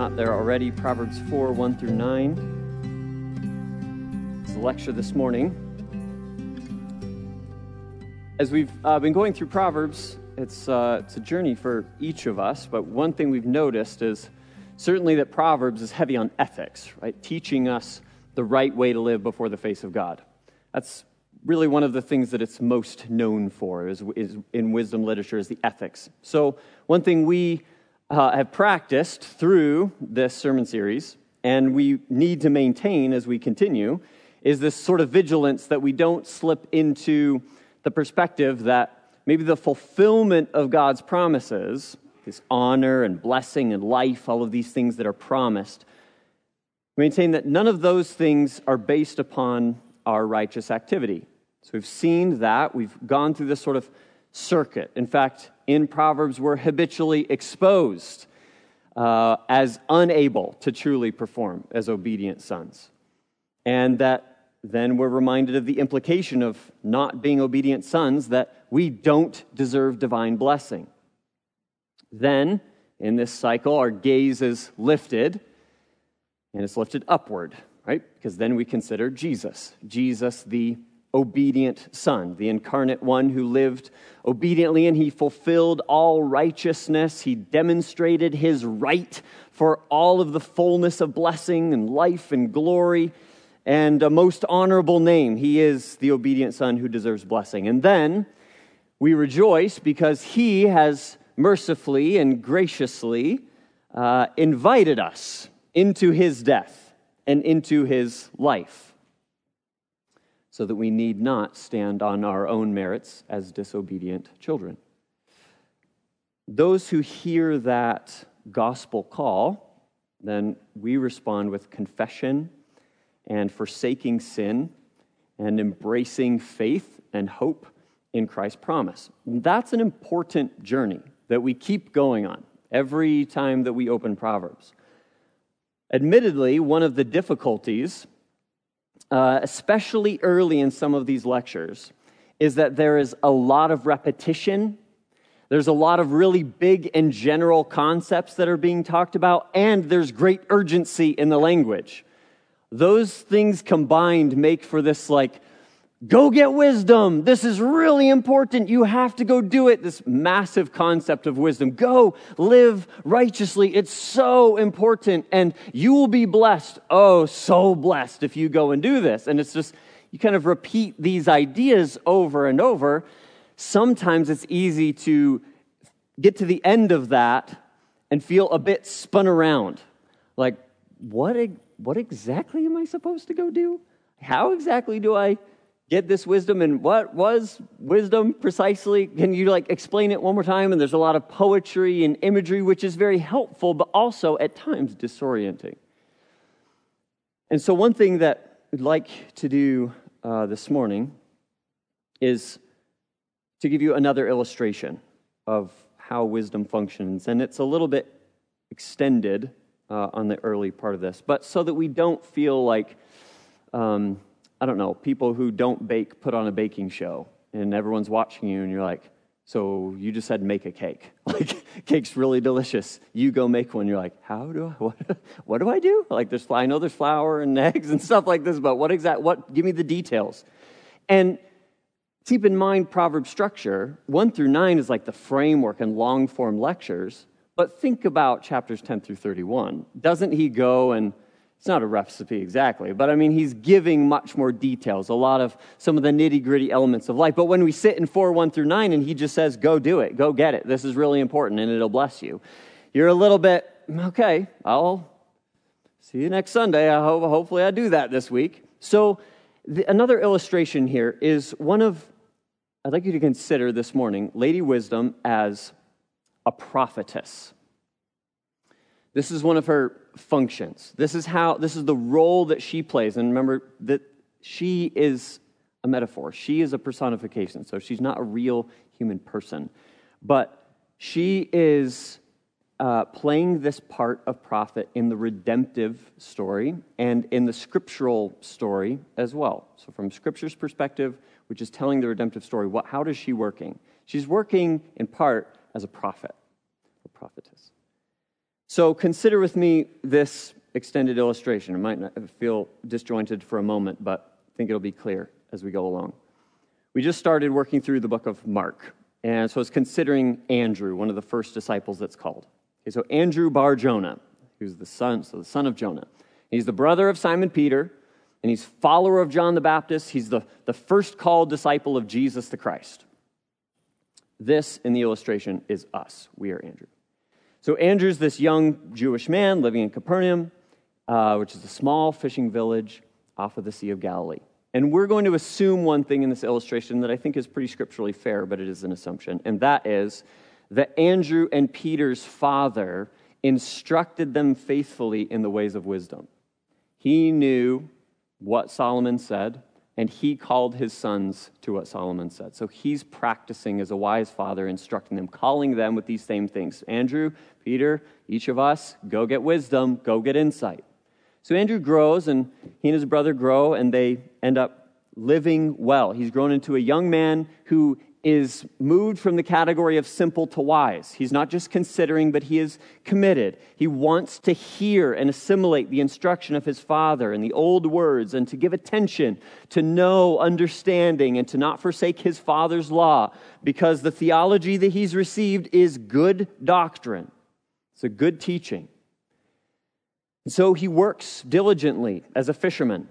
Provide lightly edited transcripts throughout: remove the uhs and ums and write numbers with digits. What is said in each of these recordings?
not there already, Proverbs 4, 1 through 9. It's the lecture this morning. As we've been going through Proverbs, it's a journey for each of us, but one thing we've noticed is certainly that Proverbs is heavy on ethics, right? Teaching us the right way to live before the face of God. That's really one of the things that it's most known for is in wisdom literature is the ethics. So one thing we have practiced through this sermon series, and we need to maintain as we continue, is this sort of vigilance that we don't slip into the perspective that maybe the fulfillment of God's promises, this honor and blessing and life, all of these things that are promised, maintain that none of those things are based upon our righteous activity. So we've seen that. We've gone through this sort of circuit. In fact, in Proverbs, we're habitually exposed as unable to truly perform as obedient sons. And that then we're reminded of the implication of not being obedient sons, that we don't deserve divine blessing. Then, in this cycle, our gaze is lifted, and it's lifted upward, right? Because then we consider Jesus, the obedient Son, the incarnate one who lived obediently, and he fulfilled all righteousness. He demonstrated his right for all of the fullness of blessing and life and glory and a most honorable name. He is the obedient Son who deserves blessing. And then we rejoice because he has mercifully and graciously invited us into his death and into his life, so that we need not stand on our own merits as disobedient children. Those who hear that gospel call, then we respond with confession and forsaking sin and embracing faith and hope in Christ's promise. That's an important journey that we keep going on every time that we open Proverbs. Admittedly, one of the difficulties, especially early in some of these lectures, is that there is a lot of repetition. There's a lot of really big and general concepts that are being talked about, and there's great urgency in the language. Those things combined make for this go get wisdom. This is really important. You have to go do it. This massive concept of wisdom. Go live righteously. It's so important. And you will be blessed. Oh, so blessed if you go and do this. And it's just, you kind of repeat these ideas over and over. Sometimes it's easy to get to the end of that and feel a bit spun around. Like, what exactly am I supposed to go do? How exactly do I get this wisdom, and what was wisdom precisely? Can you explain it one more time? And there's a lot of poetry and imagery, which is very helpful, but also at times disorienting. And so one thing that we'd like to do this morning is to give you another illustration of how wisdom functions. And it's a little bit extended on the early part of this, but so that we don't feel like people who don't bake put on a baking show and everyone's watching you and you're like, so you just said make a cake. Cake's really delicious. You go make one. You're like, what do I do? I know there's flour and eggs and stuff like this, but give me the details. And keep in mind Proverbs structure, 1 through 9 is like the framework and long form lectures, but think about chapters 10 through 31. Doesn't he go and it's not a recipe exactly, but he's giving much more details, a lot of some of the nitty-gritty elements of life. But when we sit in 4, 1 through 9, and he just says, go do it, go get it. This is really important, and it'll bless you. You're a little bit, okay, I'll see you next Sunday. Hopefully I do that this week. So another illustration here is I'd like you to consider this morning, Lady Wisdom as a prophetess. This is one of her functions. This is the role that she plays. And remember that she is a metaphor. She is a personification. So she's not a real human person. But she is playing this part of prophet in the redemptive story and in the scriptural story as well. So from Scripture's perspective, which is telling the redemptive story, how is she working? She's working in part as a prophet or prophetess. So consider with me this extended illustration. It might not feel disjointed for a moment, but I think it'll be clear as we go along. We just started working through the book of Mark, and so it's considering Andrew, one of the first disciples that's called. Okay, so Andrew Bar Jonah, who's the son of Jonah. He's the brother of Simon Peter, and he's follower of John the Baptist. He's the first called disciple of Jesus the Christ. This, in the illustration, is us. We are Andrew. So Andrew's this young Jewish man living in Capernaum, which is a small fishing village off of the Sea of Galilee. And we're going to assume one thing in this illustration that I think is pretty scripturally fair, but it is an assumption, and that is that Andrew and Peter's father instructed them faithfully in the ways of wisdom. He knew what Solomon said, and he called his sons to what Solomon said. So he's practicing as a wise father, instructing them, calling them with these same things. Andrew, Peter, each of us, go get wisdom, go get insight. So Andrew grows, and he and his brother grow, and they end up living well. He's grown into a young man who is moved from the category of simple to wise. He's not just considering, but he is committed. He wants to hear and assimilate the instruction of his father and the old words, and to give attention, to know understanding, and to not forsake his father's law, because the theology that he's received is good doctrine. It's a good teaching. And so he works diligently as a fisherman.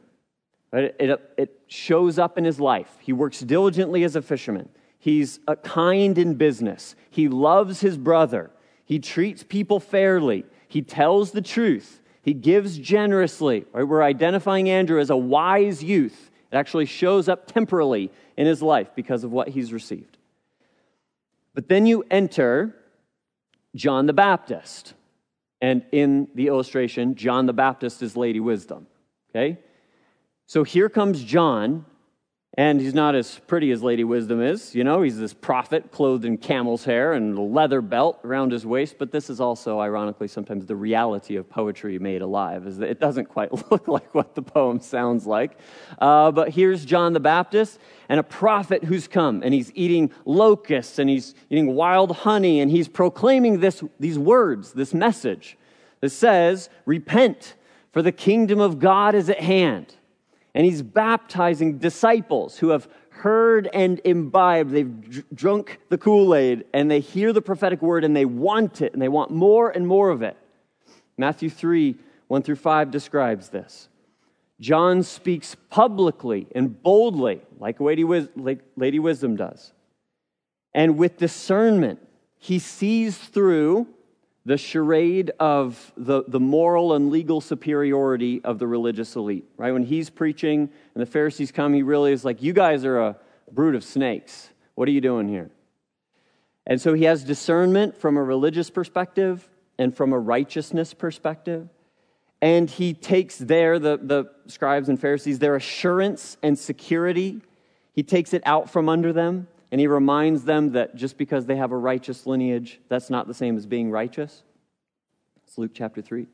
It shows up in his life. He works diligently as a fisherman. He's kind in business. He loves his brother. He treats people fairly. He tells the truth. He gives generously. Right? We're identifying Andrew as a wise youth. It actually shows up temporally in his life because of what he's received. But then you enter John the Baptist. And in the illustration, John the Baptist is Lady Wisdom. Okay? So here comes John. And he's not as pretty as Lady Wisdom is. You know, he's this prophet clothed in camel's hair and a leather belt around his waist. But this is also, ironically, sometimes the reality of poetry made alive, is that it doesn't quite look like what the poem sounds like. But here's John the Baptist, and a prophet who's come, and he's eating locusts, and he's eating wild honey, and he's proclaiming these words, this message that says, "Repent, for the kingdom of God is at hand." And he's baptizing disciples who have heard and imbibed. They've drunk the Kool-Aid, and they hear the prophetic word, and they want it, and they want more and more of it. Matthew 3, 1-5 describes this. John speaks publicly and boldly, like Lady Wisdom does. And with discernment, he sees through the charade of the moral and legal superiority of the religious elite, right? When he's preaching and the Pharisees come, he really is like, you guys are a brood of snakes. What are you doing here? And so he has discernment from a religious perspective and from a righteousness perspective. And he takes the scribes and Pharisees, their assurance and security, he takes it out from under them. And he reminds them that just because they have a righteous lineage, that's not the same as being righteous. It's Luke chapter 3.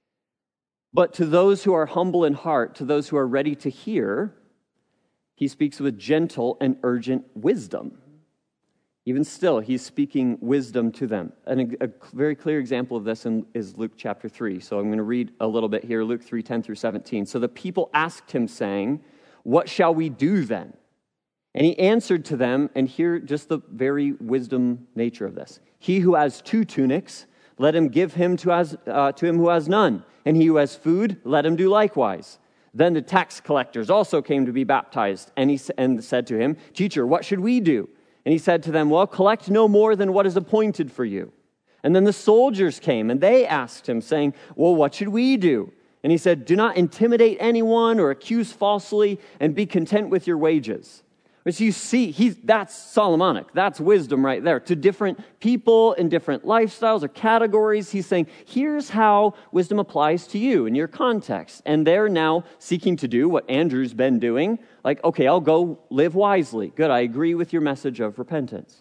But to those who are humble in heart, to those who are ready to hear, he speaks with gentle and urgent wisdom. Even still, he's speaking wisdom to them. And a very clear example of this is Luke chapter 3. So I'm going to read a little bit here, Luke 3:10-17. So the people asked him, saying, "What shall we do then?" And he answered to them, and hear just the very wisdom nature of this. "He who has 2 tunics, let him give him to him who has none. And he who has food, let him do likewise." Then the tax collectors also came to be baptized, and said to him, "Teacher, what should we do?" And he said to them, "Well, collect no more than what is appointed for you." And then the soldiers came, and they asked him, saying, "Well, what should we do?" And he said, "Do not intimidate anyone or accuse falsely, and be content with your wages." As you see, that's Solomonic. That's wisdom right there. To different people in different lifestyles or categories, he's saying, here's how wisdom applies to you in your context. And they're now seeking to do what Andrew's been doing. Like, okay, I'll go live wisely. Good, I agree with your message of repentance.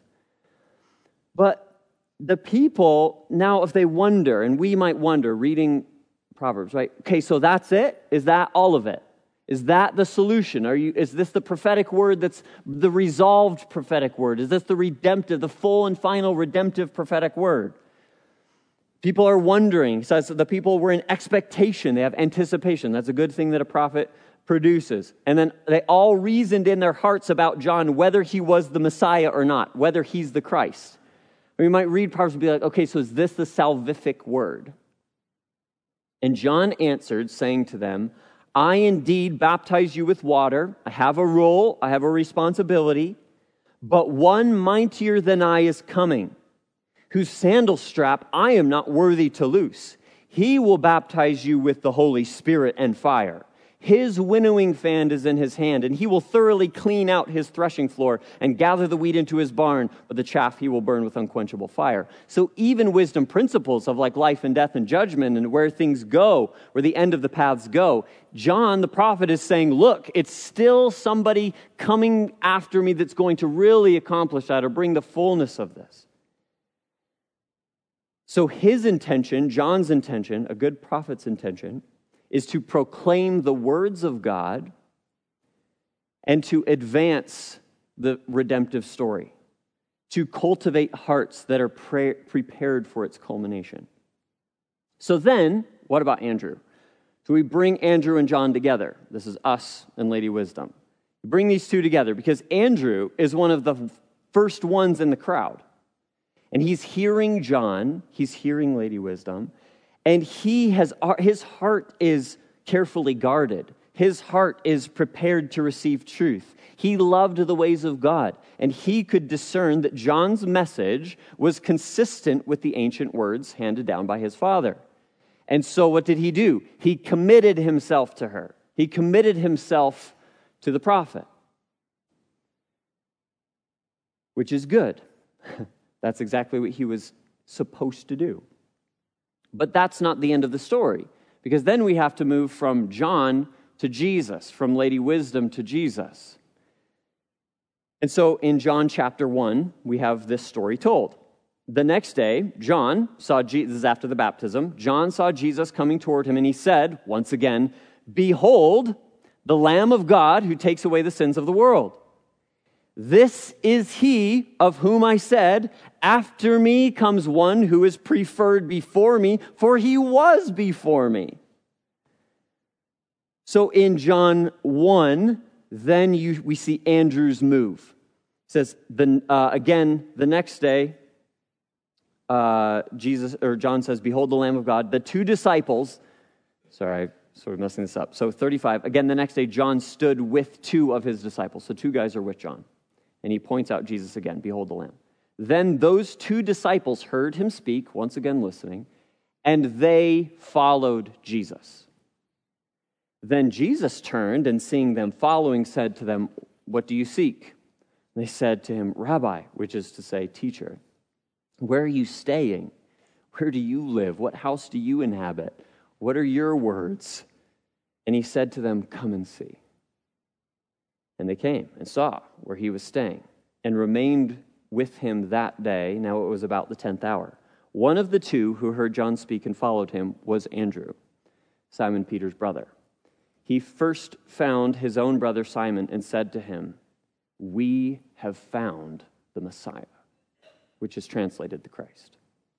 But the people, now if they wonder, and we might wonder, reading Proverbs, right? Okay, so that's it? Is that all of it? Is that the solution? Is this the prophetic word that's the resolved prophetic word? Is this the redemptive, the full and final redemptive prophetic word? People are wondering. He says that the people were in expectation. They have anticipation. That's a good thing that a prophet produces. And then they all reasoned in their hearts about John whether he was the Messiah or not, whether he's the Christ. We might read Proverbs and be like, okay, so is this the salvific word? And John answered, saying to them, I indeed baptize you with water. I have a role, I have a responsibility, but one mightier than I is coming, whose sandal strap I am not worthy to loose. He will baptize you with the Holy Spirit and fire. His winnowing fan is in his hand, and he will thoroughly clean out his threshing floor and gather the wheat into his barn, but the chaff he will burn with unquenchable fire. So even wisdom principles of like life and death and judgment and where things go, where the end of the paths go, John the prophet is saying, look, it's still somebody coming after me that's going to really accomplish that or bring the fullness of this. So his intention, John's intention, a good prophet's intention, is to proclaim the words of God and to advance the redemptive story, to cultivate hearts that are prepared for its culmination. So then, what about Andrew? So we bring Andrew and John together. This is us and Lady Wisdom. We bring these two together because Andrew is one of the first ones in the crowd. And he's hearing John, he's hearing Lady Wisdom, and his heart is carefully guarded. His heart is prepared to receive truth. He loved the ways of God, and he could discern that John's message was consistent with the ancient words handed down by his father. And so what did he do? He committed himself to her. He committed himself to the prophet, which is good. That's exactly what he was supposed to do. But that's not the end of the story, because then we have to move from John to Jesus, from Lady Wisdom to Jesus. And so in John chapter 1, we have this story told. The next day, John saw Jesus, this is after the baptism, John saw Jesus coming toward him, and he said, once again, behold, the Lamb of God who takes away the sins of the world. This is he of whom I said, after me comes one who is preferred before me, for he was before me. So in John 1, then we see Andrew's move. It says, again, the next day, John says, behold the Lamb of God. The two disciples, sorry, I'm sort of messing this up. So 35, again, the next day, John stood with two of his disciples. So two guys are with John. And he points out Jesus again, behold the Lamb. Then those two disciples heard him speak, once again listening, and they followed Jesus. Then Jesus turned and seeing them following said to them, what do you seek? And they said to him, Rabbi, which is to say, teacher, where are you staying? Where do you live? What house do you inhabit? What are your words? And he said to them, come and see. And they came and saw where he was staying and remained with him that day. Now it was about the 10th hour. One of the two who heard John speak and followed him was Andrew, Simon Peter's brother. He first found his own brother Simon and said to him, we have found the Messiah, which is translated the Christ.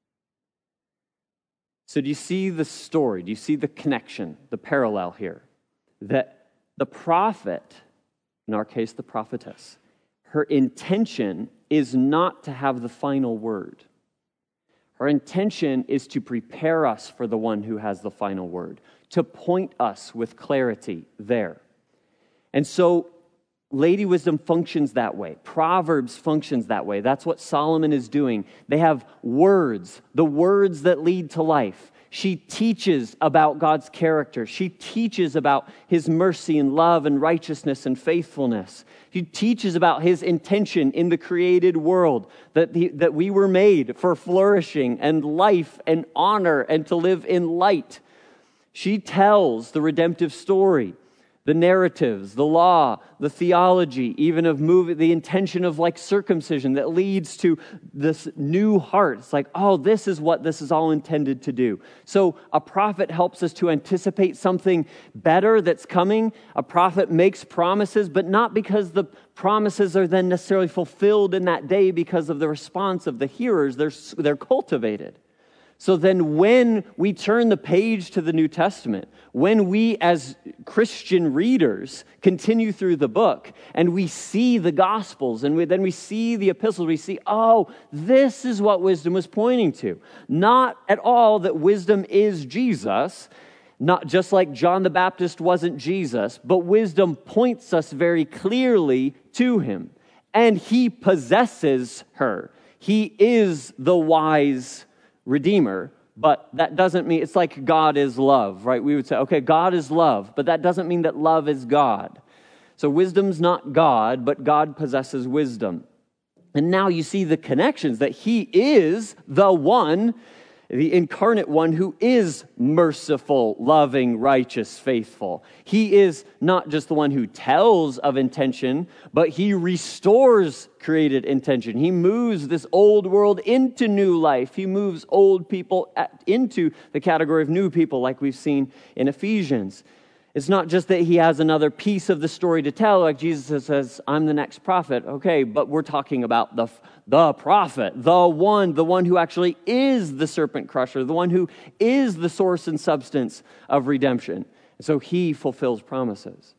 So do you see the story? Do you see the connection, the parallel here? That the prophet, in our case, the prophetess, her intention is not to have the final word. Her intention is to prepare us for the one who has the final word, to point us with clarity there. And so Lady Wisdom functions that way. Proverbs functions that way. That's what Solomon is doing. They have words, the words that lead to life. She teaches about God's character. She teaches about his mercy and love and righteousness and faithfulness. She teaches about his intention in the created world, that we were made for flourishing and life and honor and to live in light. She tells the redemptive story, the narratives, the law, the theology, even of the intention of like circumcision that leads to this new heart. It's like, oh, this is what this is all intended to do. So a prophet helps us to anticipate something better that's coming. A prophet makes promises, but not because the promises are then necessarily fulfilled in that day because of the response of the hearers. They're cultivated. So then when we turn the page to the New Testament, when we as Christian readers continue through the book and we see the Gospels and then we see the epistles, we see, oh, this is what wisdom was pointing to. Not at all that wisdom is Jesus, not just like John the Baptist wasn't Jesus, but wisdom points us very clearly to him. And he possesses her. He is the wise Redeemer, but that doesn't mean, it's like God is love, right? We would say, okay, God is love, but that doesn't mean that love is God. So wisdom's not God, but God possesses wisdom. And now you see the connections that he is the one, the incarnate one who is merciful, loving, righteous, faithful. He is not just the one who tells of intention, but he restores created intention. He moves this old world into new life. He moves old people into the category of new people, like we've seen in Ephesians. It's not just that he has another piece of the story to tell, like Jesus says, I'm the next prophet. Okay, but we're talking about the prophet, the one who actually is the serpent crusher, the one who is the source and substance of redemption. So he fulfills promises.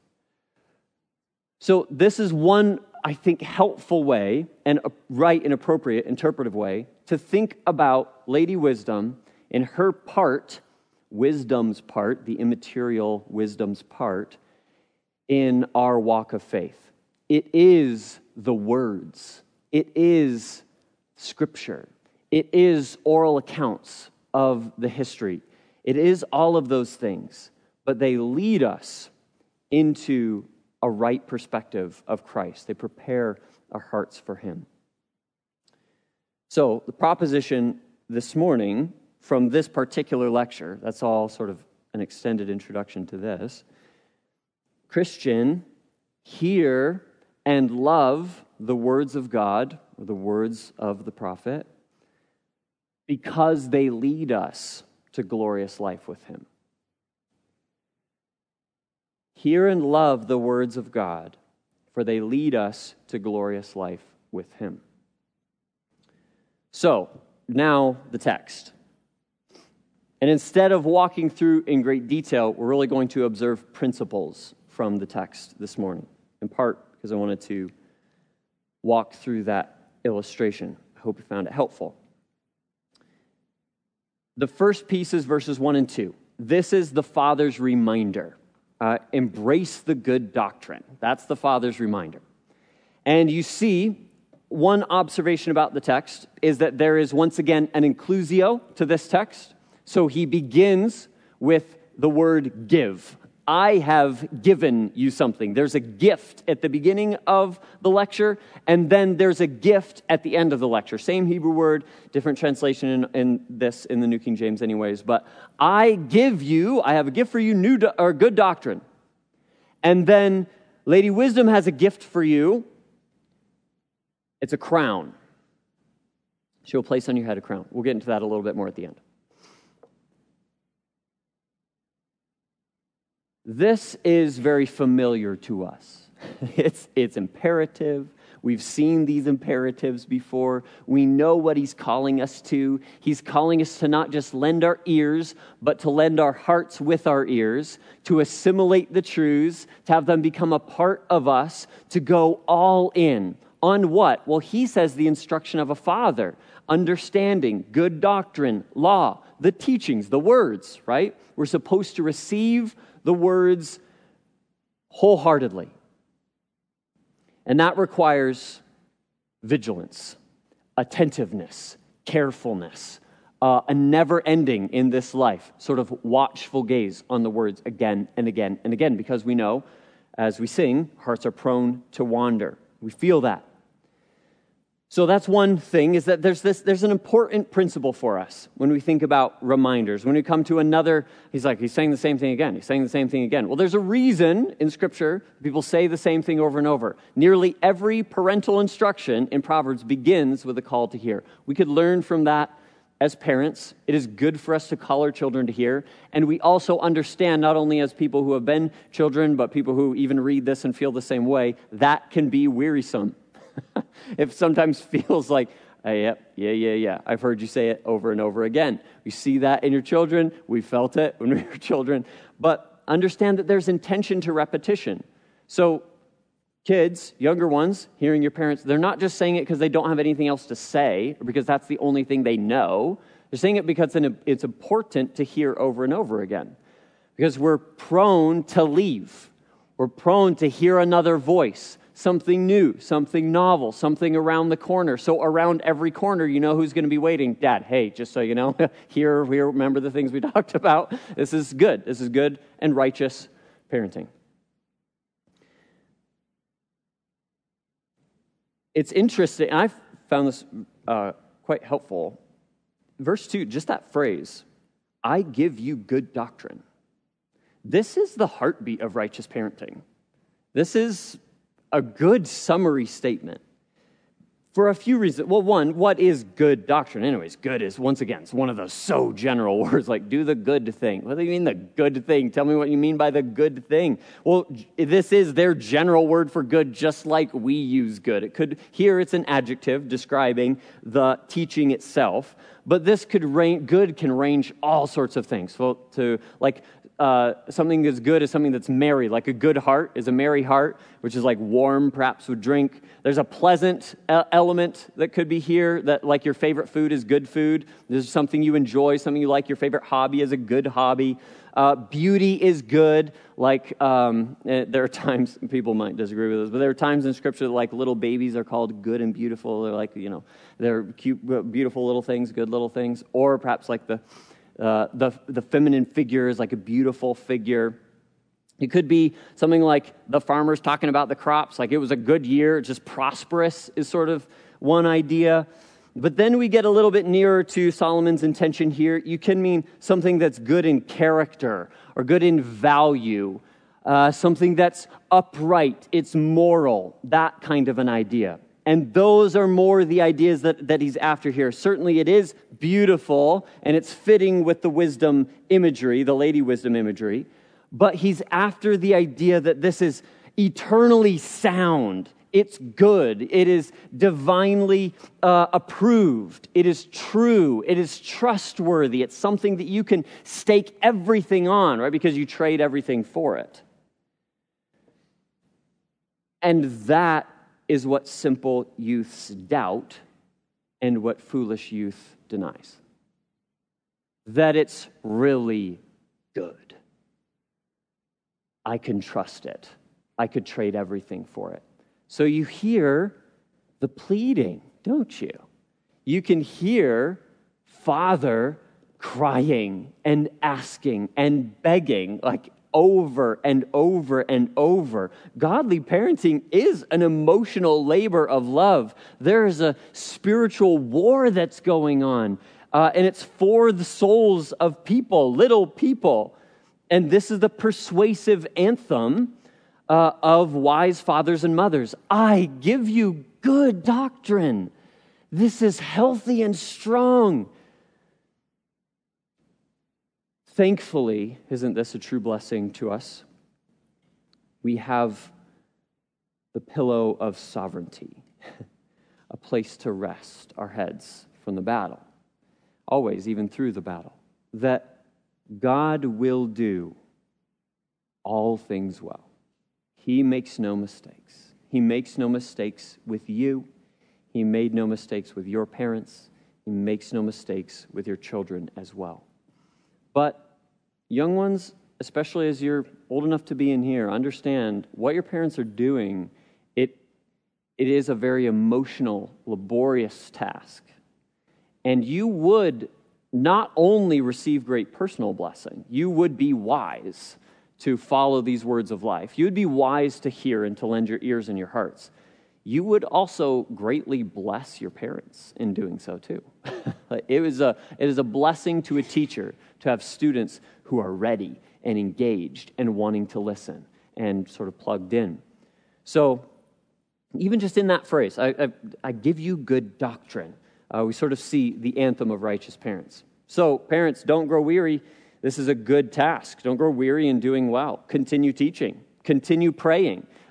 So this is one, I think, helpful way and a right and appropriate interpretive way to think about Lady Wisdom in her part, wisdom's part, the immaterial wisdom's part, in our walk of faith. It is the words. It is Scripture. It is oral accounts of the history. It is all of those things, but they lead us into a right perspective of Christ. They prepare our hearts for him. So the proposition this morning from this particular lecture, that's all sort of an extended introduction to this. Christian, hear and love the words of God, or the words of the prophet, because they lead us to glorious life with him. Hear and love the words of God, for they lead us to glorious life with him. So, now the text. And instead of walking through in great detail, we're really going to observe principles from the text this morning, in part because I wanted to walk through that illustration. I hope you found it helpful. The first piece is verses 1 and 2. This is the Father's reminder. Embrace the good doctrine. That's the Father's reminder. And you see, one observation about the text is that there is once again an inclusio to this text. So he begins with the word give. I have given you something. There's a gift at the beginning of the lecture, and then there's a gift at the end of the lecture. Same Hebrew word, different translation in the New King James anyways. But I give you, I have a gift for you, good doctrine. And then Lady Wisdom has a gift for you. It's a crown. She'll place on your head a crown. We'll get into that a little bit more at the end. This is very familiar to us. It's imperative. We've seen these imperatives before. We know what he's calling us to. He's calling us to not just lend our ears, but to lend our hearts with our ears, to assimilate the truths, to have them become a part of us, to go all in. On what? Well, he says the instruction of a father, understanding, good doctrine, law, the teachings, the words, right? We're supposed to receive the words wholeheartedly. And that requires vigilance, attentiveness, carefulness, a never ending in this life, sort of watchful gaze on the words again and again and again, because we know, as we sing, hearts are prone to wander. We feel that. So that's one thing, is that there's an important principle for us when we think about reminders. When we come to another, he's saying the same thing again. He's saying the same thing again. Well, there's a reason in Scripture people say the same thing over and over. Nearly every parental instruction in Proverbs begins with a call to hear. We could learn from that as parents. It is good for us to call our children to hear. And we also understand, not only as people who have been children, but people who even read this and feel the same way, that can be wearisome. It sometimes feels like Yeah. I've heard you say it over and over again. We see that in your children. We felt it when we were children. But understand that there's intention to repetition. So kids, younger ones, hearing your parents, they're not just saying it because they don't have anything else to say or because that's the only thing they know. They're saying it because it's important to hear over and over again. Because we're prone to leave. We're prone to hear another voice, something new, something novel, something around the corner. So around every corner, you know who's going to be waiting. Dad, hey, just so you know, here, remember the things we talked about. This is good. This is good and righteous parenting. It's interesting. I found this quite helpful. Verse 2, just that phrase, I give you good doctrine. This is the heartbeat of righteous parenting. This is a good summary statement for a few reasons. Well, one, what is good doctrine? Anyways, good is, once again, it's one of those so general words, like do the good thing. What do you mean the good thing? Tell me what you mean by the good thing. Well, this is their general word for good, just like we use good. Here it's an adjective describing the teaching itself, but this good can range all sorts of things. So to like, something that's good is something that's merry, like a good heart is a merry heart, which is like warm, perhaps with drink. There's a pleasant element that could be here, that like your favorite food is good food. There's something you enjoy, something you like. Your favorite hobby is a good hobby. Beauty is good. Like there are times, people might disagree with this, but there are times in Scripture that like little babies are called good and beautiful. They're like, they're cute, beautiful little things, good little things. Or perhaps like the feminine figure is like a beautiful figure. It could be something like the farmer's talking about the crops, like it was a good year, just prosperous is sort of one idea. But then we get a little bit nearer to Solomon's intention here. You can mean something that's good in character or good in value, something that's upright, it's moral, that kind of an idea. And those are more the ideas that he's after here. Certainly it is beautiful, and it's fitting with the wisdom imagery, the lady wisdom imagery. But he's after the idea that this is eternally sound. It's good. It is divinely approved. It is true. It is trustworthy. It's something that you can stake everything on, right? Because you trade everything for it. And that is what simple youths doubt and what foolish youth denies. That it's really good. I can trust it. I could trade everything for it. So you hear the pleading, don't you? You can hear Father crying and asking and begging, like over and over and over. Godly parenting is an emotional labor of love. There is a spiritual war that's going on, and it's for the souls of people, little people. And this is the persuasive anthem of wise fathers and mothers. I give you good doctrine. This is healthy and strong. Thankfully, isn't this a true blessing to us? We have the pillow of sovereignty, a place to rest our heads from the battle, always, even through the battle, that God will do all things well. He makes no mistakes. He makes no mistakes with you. He made no mistakes with your parents. He makes no mistakes with your children as well. But young ones, especially as you're old enough to be in here, understand what your parents are doing. It is a very emotional, laborious task. And you would not only receive great personal blessing, you would be wise to follow these words of life. You would be wise to hear and to lend your ears and your hearts. You would also greatly bless your parents in doing so too. It is a blessing to a teacher to have students who are ready and engaged and wanting to listen and sort of plugged in. So even just in that phrase, I give you good doctrine, we sort of see the anthem of righteous parents. So parents, don't grow weary. This is a good task. Don't grow weary in doing well. Continue teaching. Continue praying.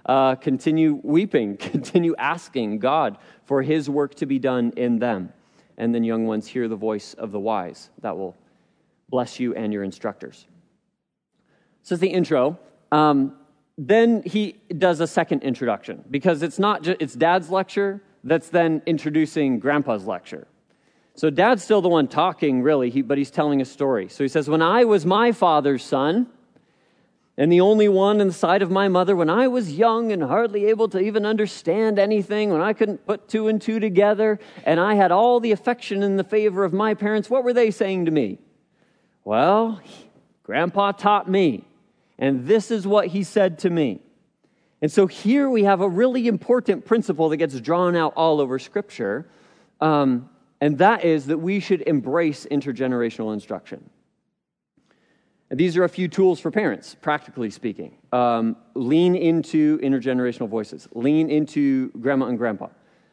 continue weeping, continue asking God for his work to be done in them. And then young ones, hear the voice of the wise. That will bless you and your instructors. So it's the intro. Then he does a second introduction, because it's not just, it's Dad's lecture that's then introducing Grandpa's lecture. So Dad's still the one talking, really, but he's telling a story. So he says, when I was my father's son, and the only one in the sight of my mother, when I was young and hardly able to even understand anything, when I couldn't put two and two together, and I had all the affection and the favor of my parents, what were they saying to me? Well, Grandpa taught me, and this is what he said to me. And so here we have a really important principle that gets drawn out all over Scripture, and that is that we should embrace intergenerational instruction. And these are a few tools for parents, practically speaking. Lean into intergenerational voices. Lean into Grandma and Grandpa.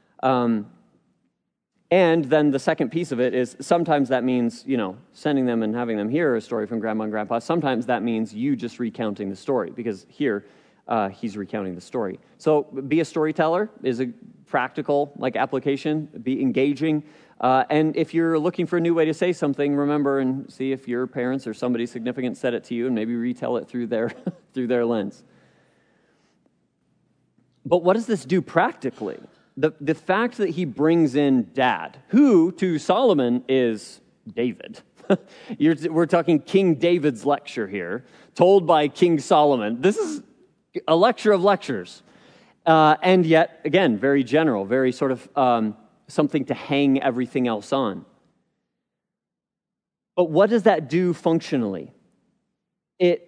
And then the second piece of it is sometimes that means, sending them and having them hear a story from Grandma and Grandpa. Sometimes that means you just recounting the story, because here he's recounting the story. So be a storyteller is a practical application. Be engaging. And if you're looking for a new way to say something, remember and see if your parents or somebody significant said it to you, and maybe retell it through their through their lens. But what does this do practically? The fact that he brings in Dad, who to Solomon is David. We're talking King David's lecture here, told by King Solomon. This is a lecture of lectures. And yet, again, very general, very sort of something to hang everything else on. But what does that do functionally? It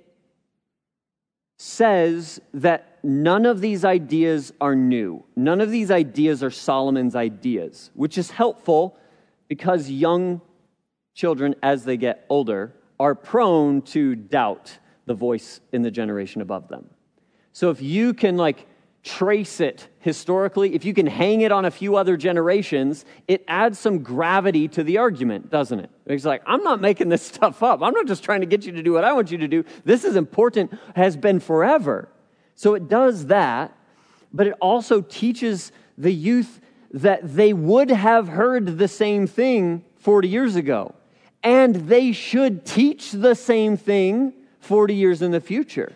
says that none of these ideas are new. None of these ideas are Solomon's ideas, which is helpful because young children, as they get older, are prone to doubt the voice in the generation above them. So if you can trace it historically, if you can hang it on a few other generations, it adds some gravity to the argument, doesn't it? It's I'm not making this stuff up. I'm not just trying to get you to do what I want you to do. This is important, has been forever. So it does that, but it also teaches the youth that they would have heard the same thing 40 years ago, and they should teach the same thing 40 years in the future.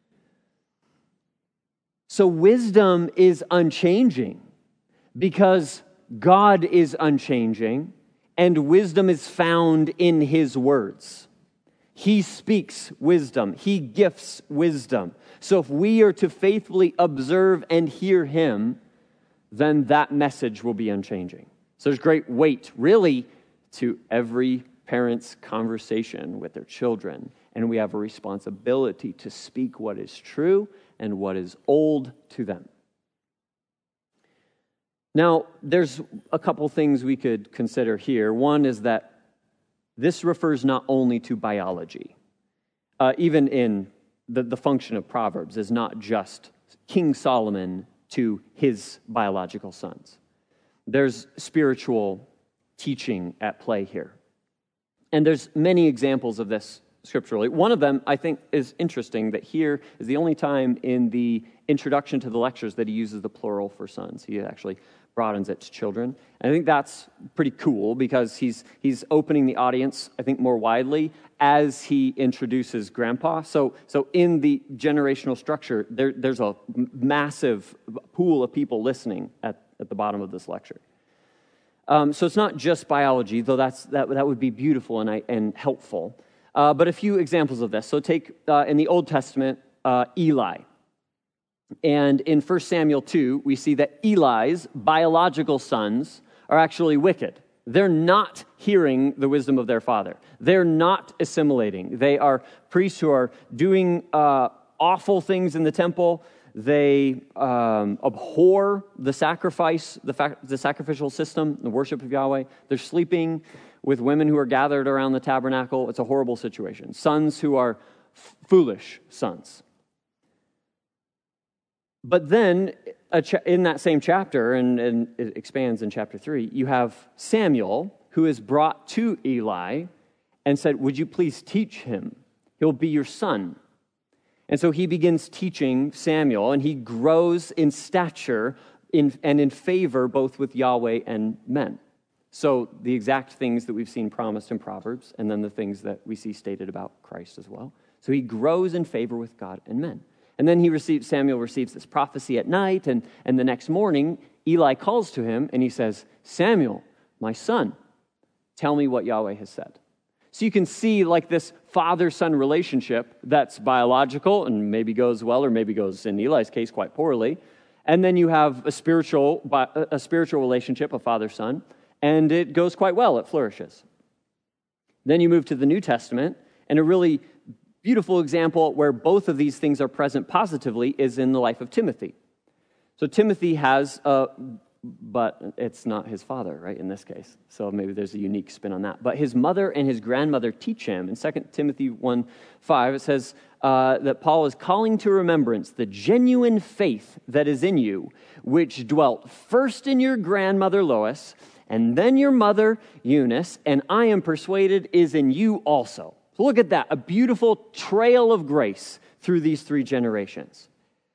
So wisdom is unchanging because God is unchanging, and wisdom is found in his words. He speaks wisdom. He gifts wisdom. So if we are to faithfully observe and hear him, then that message will be unchanging. So there's great weight, really, to every parent's conversation with their children. And we have a responsibility to speak what is true and what is old to them. Now, there's a couple things we could consider here. One is that this refers not only to biology. Even in the function of Proverbs is not just King Solomon to his biological sons. There's spiritual teaching at play here. And there's many examples of this scripturally. One of them, I think, is interesting, that here is the only time in the introduction to the lectures that he uses the plural for sons. He actually broadens it to children. And I think that's pretty cool because he's opening the audience, I think, more widely as he introduces Grandpa. So in the generational structure, there's a massive pool of people listening at the bottom of this lecture. So it's not just biology, though that would be beautiful and helpful. But a few examples of this. So take in the Old Testament, Eli. And in 1 Samuel 2, we see that Eli's biological sons are actually wicked. They're not hearing the wisdom of their father. They're not assimilating. They are priests who are doing awful things in the temple. They abhor the sacrifice, the sacrificial system, the worship of Yahweh. They're sleeping with women who are gathered around the tabernacle. It's a horrible situation. Sons who are foolish sons. But then, in that same chapter, and it expands in chapter 3, you have Samuel, who is brought to Eli and said, "Would you please teach him? He'll be your son." And so he begins teaching Samuel, and he grows in stature and in favor both with Yahweh and men. So the exact things that we've seen promised in Proverbs, and then the things that we see stated about Christ as well. So he grows in favor with God and men. And then Samuel receives this prophecy at night, and the next morning, Eli calls to him, and he says, Samuel, my son, tell me what Yahweh has said. So you can see like this father-son relationship that's biological and maybe goes well or maybe goes, in Eli's case, quite poorly. And then you have a spiritual relationship, a father-son, and it goes quite well, it flourishes. Then you move to the New Testament, and a really beautiful example where both of these things are present positively is in the life of Timothy. So Timothy has but it's not his father, right, in this case. So maybe there's a unique spin on that. But his mother and his grandmother teach him. In 2 Timothy 1:5, it says that Paul is calling to remembrance the genuine faith that is in you, which dwelt first in your grandmother Lois, and then your mother Eunice, and I am persuaded is in you also. So look at that, a beautiful trail of grace through these three generations.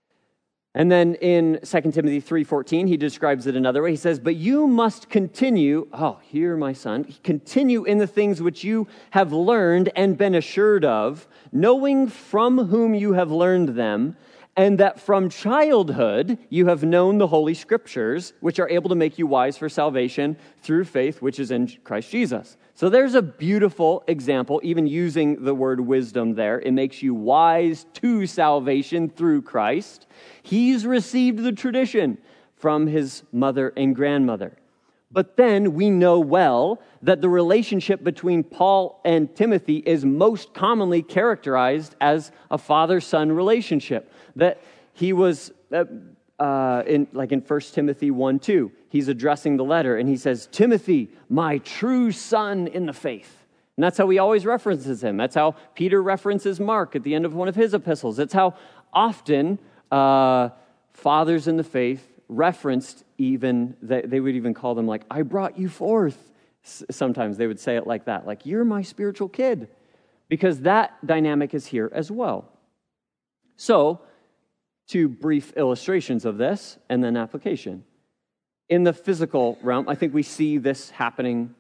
And then in 2 Timothy 3:14, he describes it another way. He says, but you must continue, hear my son, continue in the things which you have learned and been assured of, knowing from whom you have learned them, and that from childhood you have known the Holy Scriptures, which are able to make you wise for salvation through faith, which is in Christ Jesus. So there's a beautiful example, even using the word wisdom there. It makes you wise to salvation through Christ. He's received the tradition from his mother and grandmother. But then we know well that the relationship between Paul and Timothy is most commonly characterized as a father-son relationship. That he was, in 1 Timothy 1:2, he's addressing the letter and he says, Timothy, my true son in the faith. And that's how he always references him. That's how Peter references Mark at the end of one of his epistles. That's how often fathers in the faith referenced even, they would even call them like, I brought you forth. Sometimes they would say it like that, like, you're my spiritual kid. Because that dynamic is here as well. So, two brief illustrations of this and then application. In the physical realm, I think we see this happening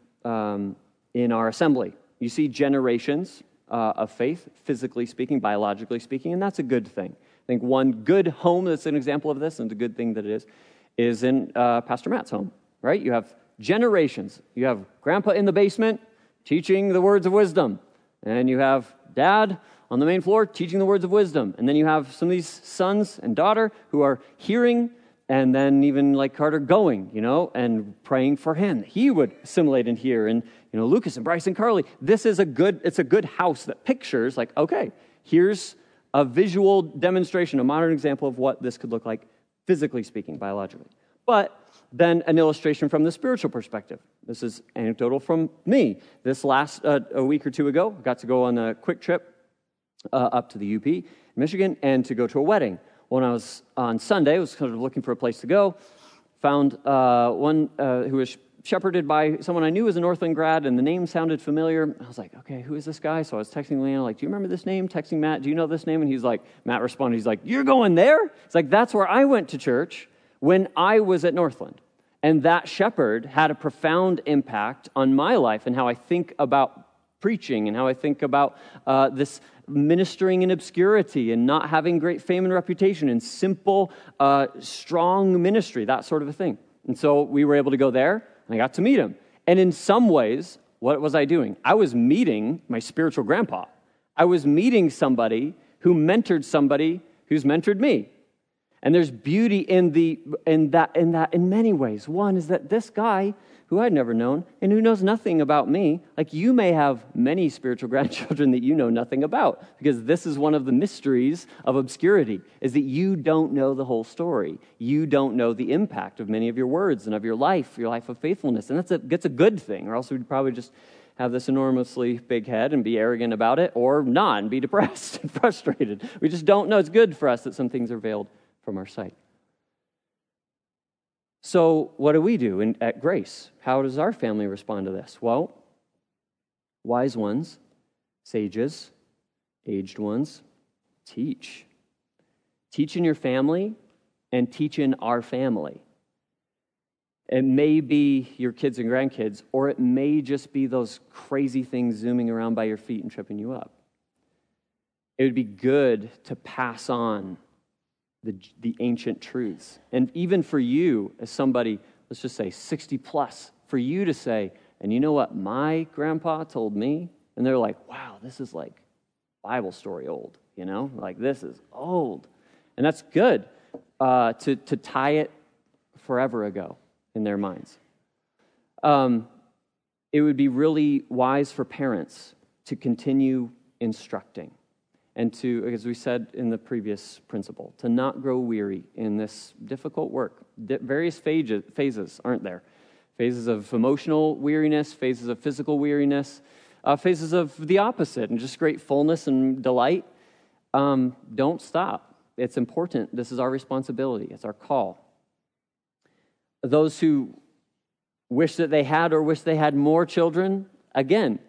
in our assembly. You see generations of faith, physically speaking, biologically speaking, and that's a good thing. I think one good home that's an example of this, and it's a good thing that it is in Pastor Matt's home, right? You have generations. You have grandpa in the basement teaching the words of wisdom, and you have dad on the main floor teaching the words of wisdom, and then you have some of these sons and daughter who are hearing, and then even like Carter going, and praying for him. He would assimilate and hear, and Lucas and Bryce and Carly. It's a good house that pictures like, okay, here's a visual demonstration, a modern example of what this could look like, physically speaking, biologically. But then an illustration from the spiritual perspective. This is anecdotal from me. This last a week or two ago, I got to go on a quick trip up to the UP, Michigan, and to go to a wedding. When I was on Sunday, I was kind of looking for a place to go, found one who was shepherded by someone I knew was a Northland grad, and the name sounded familiar. I was like, okay, who is this guy? So I was texting Leanna, like, do you remember this name? Texting Matt, do you know this name? And he's like, Matt responded, he's like, you're going there? It's like, that's where I went to church when I was at Northland. And that shepherd had a profound impact on my life and how I think about preaching and how I think about this ministering in obscurity and not having great fame and reputation and simple, strong ministry, that sort of a thing. And so we were able to go there, and I got to meet him. And in some ways, what was I doing? I was meeting my spiritual grandpa. I was meeting somebody who mentored somebody who's mentored me. And there's beauty in that in many ways. One is that this guy who I'd never known and who knows nothing about me, like you may have many spiritual grandchildren that you know nothing about, because this is one of the mysteries of obscurity, is that you don't know the whole story. You don't know the impact of many of your words and of your life of faithfulness. And that's a good thing, or else we'd probably just have this enormously big head and be arrogant about it, or not and be depressed and frustrated. We just don't know. It's good for us that some things are veiled from our sight. So what do we do at Grace? How does our family respond to this? Well, wise ones, sages, aged ones, Teach. Teach in your family and teach in our family. It may be your kids and grandkids, or it may just be those crazy things zooming around by your feet and tripping you up. It would be good to pass on the ancient truths. And even for you, as somebody, let's just say 60 plus, for you to say, and you know what my grandpa told me? And they're like, wow, this is like Bible story old, Like this is old. And that's good to tie it forever ago in their minds. It would be really wise for parents to continue instructing and to, as we said in the previous principle, to not grow weary in this difficult work. Various phases, aren't there? Phases of emotional weariness, phases of physical weariness, phases of the opposite, and just great fullness and delight. Don't stop. It's important. This is our responsibility. It's our call. Those who wish that they had or wish they had more children, again,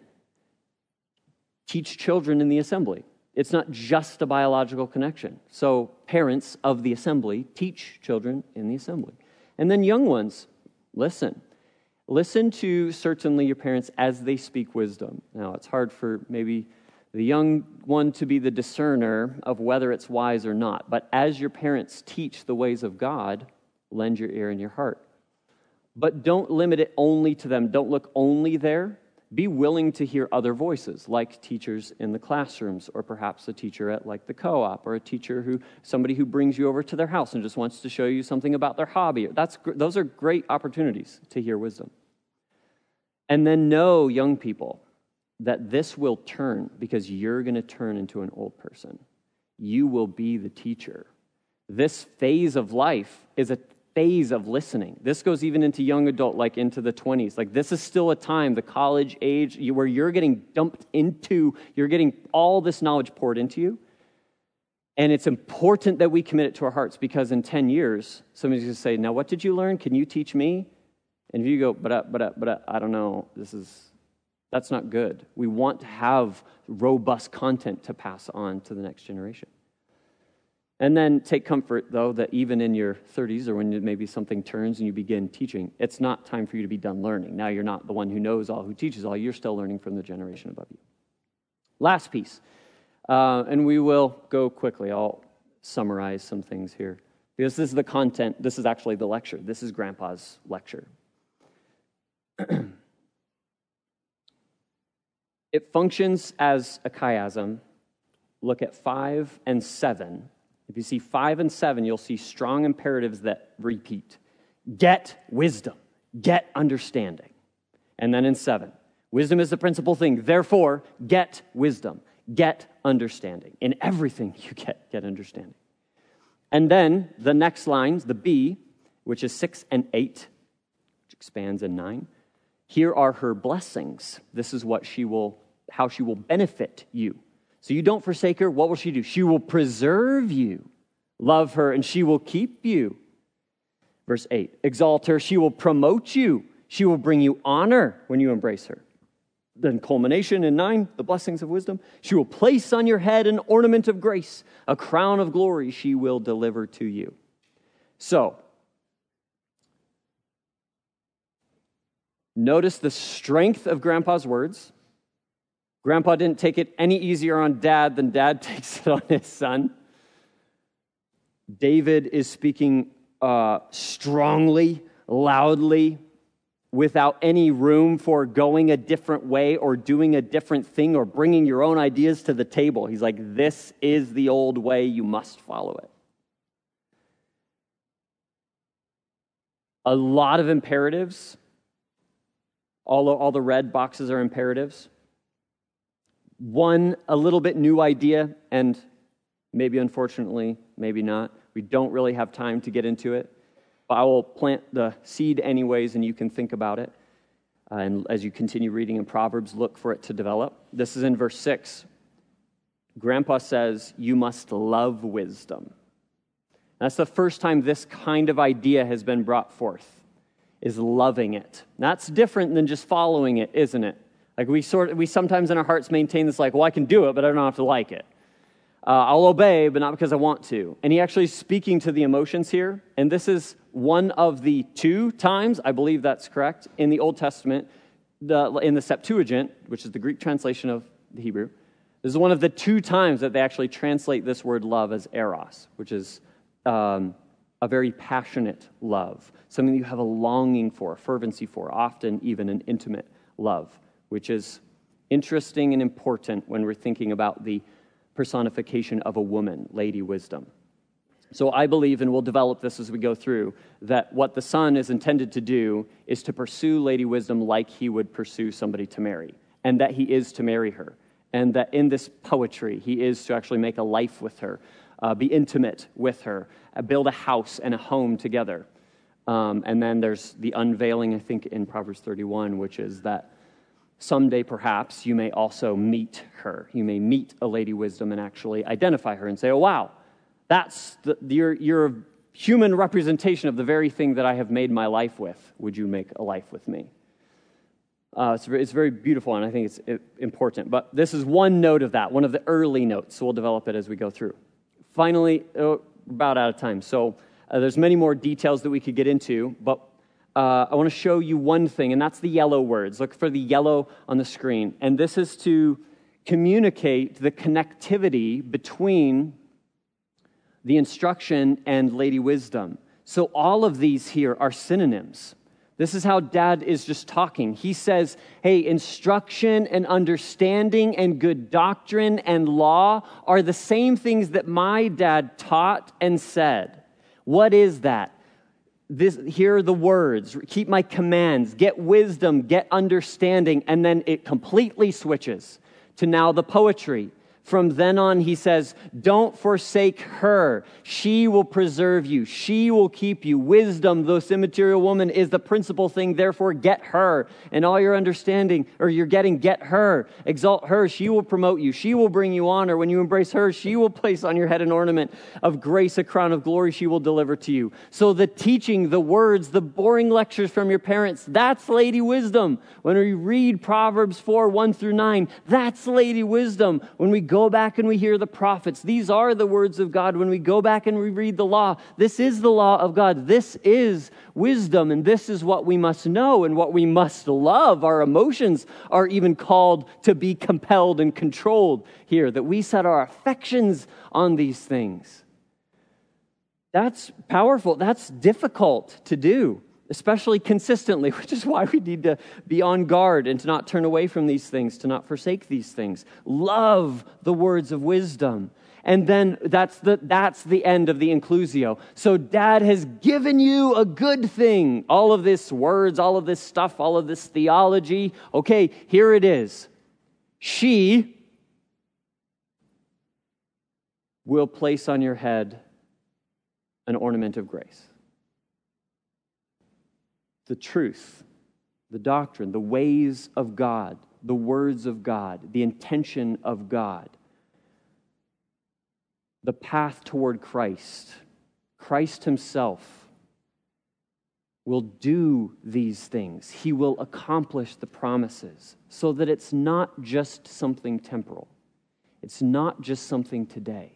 teach children in the assembly. It's not just a biological connection. So parents of the assembly teach children in the assembly. And then young ones, listen. Listen to certainly your parents as they speak wisdom. Now, it's hard for maybe the young one to be the discerner of whether it's wise or not. But as your parents teach the ways of God, lend your ear and your heart. But don't limit it only to them. Don't look only there. Be willing to hear other voices, like teachers in the classrooms, or perhaps a teacher at like the co-op, or a teacher somebody who brings you over to their house and just wants to show you something about their hobby. Those are great opportunities to hear wisdom. And then know, young people, that this will turn because you're going to turn into an old person. You will be the teacher. This phase of life is a phase of listening. This goes even into young adult, like into the 20s. Like this is still a time, the college age, where you're getting dumped into, you're getting all this knowledge poured into you. And it's important that we commit it to our hearts, because in 10 years, somebody's going to say, now what did you learn? Can you teach me? And if you go, but I don't know, that's not good. We want to have robust content to pass on to the next generation. And then take comfort, though, that even in your 30s, or when maybe something turns and you begin teaching, it's not time for you to be done learning. Now you're not the one who knows all, who teaches all. You're still learning from the generation above you. Last piece, and we will go quickly. I'll summarize some things here, because this is the content. This is actually the lecture. This is Grandpa's lecture. It functions as a chiasm. Look at 5 and 7. If you see 5 and 7, you'll see strong imperatives that repeat. Get wisdom. Get understanding. And then in 7, wisdom is the principal thing. Therefore, get wisdom. Get understanding. In everything you get understanding. And then the next lines, the B, which is 6 and 8, which expands in 9. Here are her blessings. This is how she will benefit you. So you don't forsake her. What will she do? She will preserve you. Love her, and she will keep you. Verse 8, exalt her. She will promote you. She will bring you honor when you embrace her. Then culmination in 9, the blessings of wisdom. She will place on your head an ornament of grace. A crown of glory she will deliver to you. So, notice the strength of Grandpa's words. Grandpa didn't take it any easier on Dad than Dad takes it on his son. David is speaking strongly, loudly, without any room for going a different way or doing a different thing or bringing your own ideas to the table. He's like, this is the old way, you must follow it. A lot of imperatives. All the red boxes are imperatives. One, a little bit new idea, and maybe unfortunately, maybe not. We don't really have time to get into it. But I will plant the seed anyways, and you can think about it. And as you continue reading in Proverbs, look for it to develop. This is in verse 6. Grandpa says, you must love wisdom. That's the first time this kind of idea has been brought forth, is loving it. That's different than just following it, isn't it? Like we sometimes in our hearts maintain this like, well, I can do it, but I don't have to like it. I'll obey, but not because I want to. And he actually is speaking to the emotions here. And this is one of the 2 times, I believe that's correct, in the Old Testament, in the Septuagint, which is the Greek translation of the Hebrew. This is one of the 2 times that they actually translate this word love as eros, which is a very passionate love, something you have a longing for, a fervency for, often even an intimate love, which is interesting and important when we're thinking about the personification of a woman, Lady Wisdom. So I believe, and we'll develop this as we go through, that what the Son is intended to do is to pursue Lady Wisdom like he would pursue somebody to marry, and that he is to marry her, and that in this poetry he is to actually make a life with her, be intimate with her, build a house and a home together. And then there's the unveiling, I think, in Proverbs 31, which is that someday, perhaps, you may also meet her. You may meet a Lady Wisdom and actually identify her and say, oh, wow, that's you're a human representation of the very thing that I have made my life with. Would you make a life with me? It's very beautiful, and I think it's important. But this is one note of that, one of the early notes, so we'll develop it as we go through. Finally, we're about out of time, so there's many more details that we could get into, but I want to show you one thing, and that's the yellow words. Look for the yellow on the screen. And this is to communicate the connectivity between the instruction and Lady Wisdom. So all of these here are synonyms. This is how Dad is just talking. He says, hey, instruction and understanding and good doctrine and law are the same things that my dad taught and said. What is that? Here are the words, keep my commands, get wisdom, get understanding, and then it completely switches to now the poetry. From then on, he says, don't forsake her. She will preserve you. She will keep you. Wisdom, this immaterial woman, is the principal thing. Therefore, get her. And all your understanding, or you're getting, get her. Exalt her. She will promote you. She will bring you honor. When you embrace her, she will place on your head an ornament of grace, a crown of glory she will deliver to you. So the teaching, the words, the boring lectures from your parents, that's Lady Wisdom. When we read Proverbs 4, 1 through 9, that's Lady Wisdom. When we go back and we hear the prophets, these are the words of God. When we go back and we read the law, this is the law of God. This is wisdom, and this is what we must know and what we must love. Our emotions are even called to be compelled and controlled here, that we set our affections on these things. That's powerful. That's difficult to do, especially consistently, which is why we need to be on guard and to not turn away from these things, to not forsake these things. Love the words of wisdom. And then that's the end of the inclusio. So Dad has given you a good thing. All of this words, all of this stuff, all of this theology. Okay, here it is. She will place on your head an ornament of grace. The truth, the doctrine, the ways of God, the words of God, the intention of God, the path toward Christ. Christ himself will do these things. He will accomplish the promises so that it's not just something temporal. It's not just something today.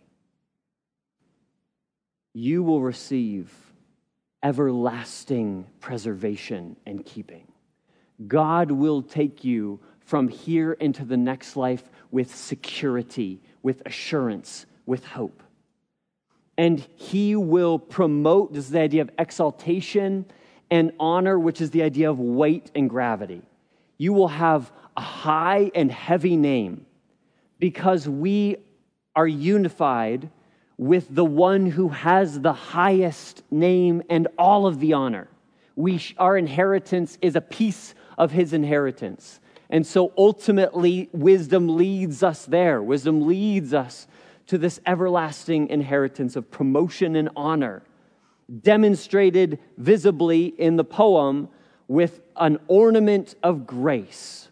You will receive everlasting preservation and keeping. God will take you from here into the next life with security, with assurance, with hope. And he will promote, this is the idea of exaltation and honor, which is the idea of weight and gravity. You will have a high and heavy name because we are unified with the one who has the highest name and all of the honor. Our inheritance is a piece of his inheritance. And so ultimately, wisdom leads us there. Wisdom leads us to this everlasting inheritance of promotion and honor, demonstrated visibly in the poem with an ornament of grace.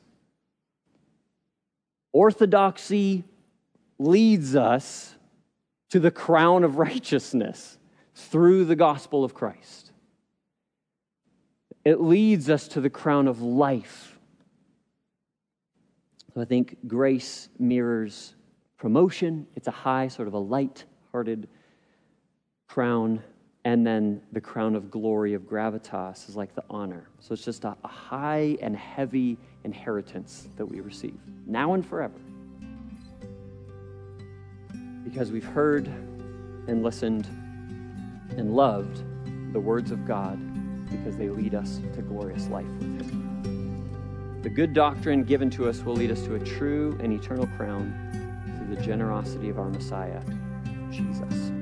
Orthodoxy leads us to the crown of righteousness through the gospel of Christ. It leads us to the crown of life. So I think grace mirrors promotion. It's a high, sort of a light-hearted crown. And then the crown of glory of gravitas is like the honor. So it's just a high and heavy inheritance that we receive, now and forever. Because we've heard and listened and loved the words of God, because they lead us to glorious life with Him. The good doctrine given to us will lead us to a true and eternal crown through the generosity of our Messiah, Jesus.